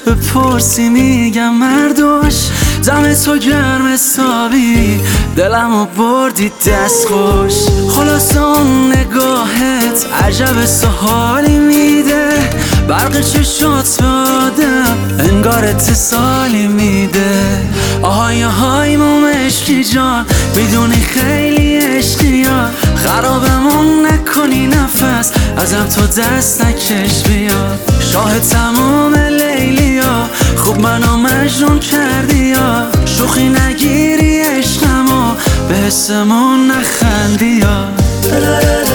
بپرسی میگم مردوش. دم تو گرم حسابی دلمو بردی دست خوش. خلاص اون نگاهت عجب سحالی میده، برق چشات به آدم انگار اتصالی میده. آهای آهای مومشکی جان میدونی خیلی عشقی ها، خرابمون نکنی نفس ازم تو دست نکش بیا. شاه تمام لیلی ها خوب منو مجنون کردی ها، شوخی نگیری عشقمو به حسمون نخندی ها.